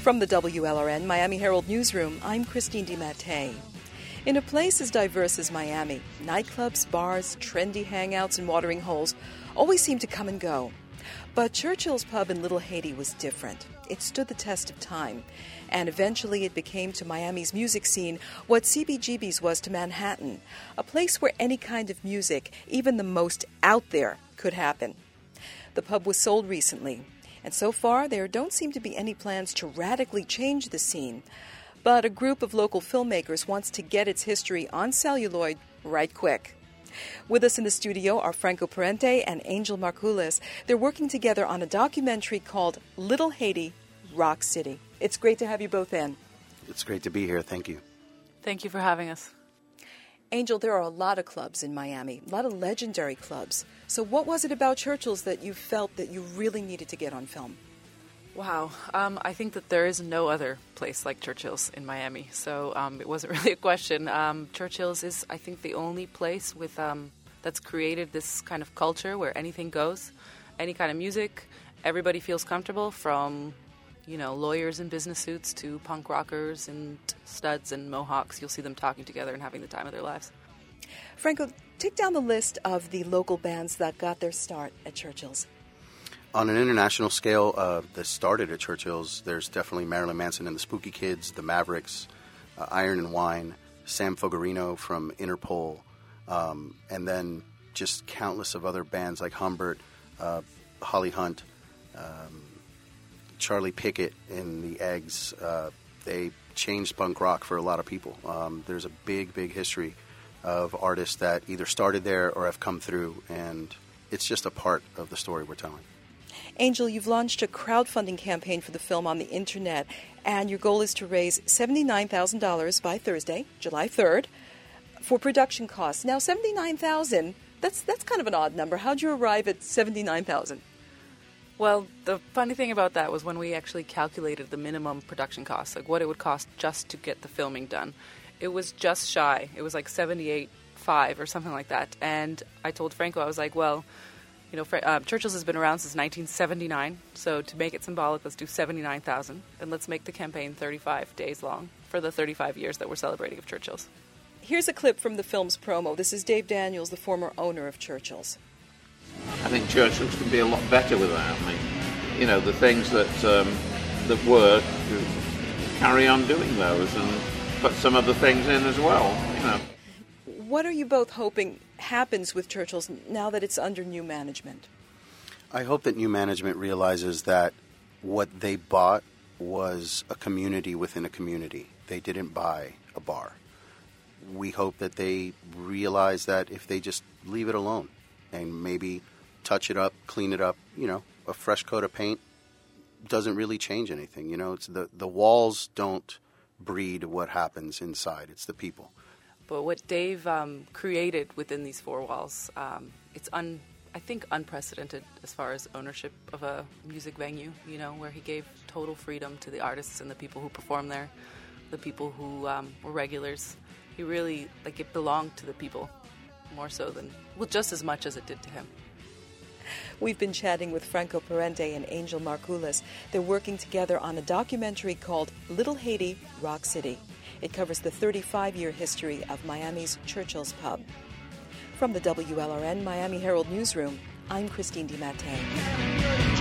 From the WLRN Miami Herald Newsroom, I'm Christine DiMattei. In a place as diverse as Miami, nightclubs, bars, trendy hangouts, and watering holes always seem to come and go. But Churchill's Pub in Little Haiti was different. It stood the test of time, and eventually it became to Miami's music scene what CBGB's was to Manhattan, a place where any kind of music, even the most out there, could happen. The pub was sold recently, and so far there don't seem to be any plans to radically change the scene. But a group of local filmmakers wants to get its history on celluloid right quick. With us in the studio are Franco Parente and Angel Margulis. They're working together on a documentary called Little Haiti, Rock City. It's great to have you both in. It's great to be here. Thank you. Thank you for having us. Angel, there are a lot of clubs in Miami, a lot of legendary clubs. So what was it about Churchill's that you felt that you really needed to get on film? Wow. I think that there is no other place like Churchill's in Miami. So it wasn't really a question. Churchill's is, I think, the only place with that's created this kind of culture where anything goes, any kind of music, everybody feels comfortable, from lawyers in business suits to punk rockers and studs and mohawks. You'll see them talking together and having the time of their lives. Franco, take down the list of the local bands that got their start at Churchill's. On an international scale that started at Churchill's, there's definitely Marilyn Manson and the Spooky Kids, the Mavericks, Iron and Wine, Sam Fogarino from Interpol, and then just countless of other bands like Humbert, Holly Hunt, Charlie Pickett in the Eggs. They changed punk rock for a lot of people. There's a big, big history of artists that either started there or have come through, and it's just a part of the story we're telling. Angel, you've launched a crowdfunding campaign for the film on the internet, and your goal is to raise $79,000 by Thursday, July 3rd, for production costs. Now, $79,000, that's kind of an odd number. How'd you arrive at $79,000? Well, the funny thing about that was when we actually calculated the minimum production costs, like what it would cost just to get the filming done. It was just shy. It was like $78,500 or something like that. And I told Franco, I was like, well, Churchill's has been around since 1979, so to make it symbolic, let's do $79,000, and let's make the campaign 35 days long for the 35 years that we're celebrating of Churchill's. Here's a clip from the film's promo. This is Dave Daniels, the former owner of Churchill's. I think Churchill's can be a lot better without me. The things that work, carry on doing those and put some other things in as well, What are you both hoping happens with Churchill's now that it's under new management? I hope that new management realizes that what they bought was a community within a community. They didn't buy a bar. We hope that they realize that if they just leave it alone and maybe touch it up, clean it up, a fresh coat of paint doesn't really change anything. It's the walls don't breed what happens inside. It's the people. But what Dave created within these four walls, it's I think unprecedented as far as ownership of a music venue, where he gave total freedom to the artists and the people who perform there, the people who were regulars. He really, it belonged to the people more so than, just as much as it did to him. We've been chatting with Franco Parente and Angel Margulis. They're working together on a documentary called Little Haiti, Rock City. It covers the 35-year history of Miami's Churchill's Pub. From the WLRN Miami Herald Newsroom, I'm Christine DiMattei.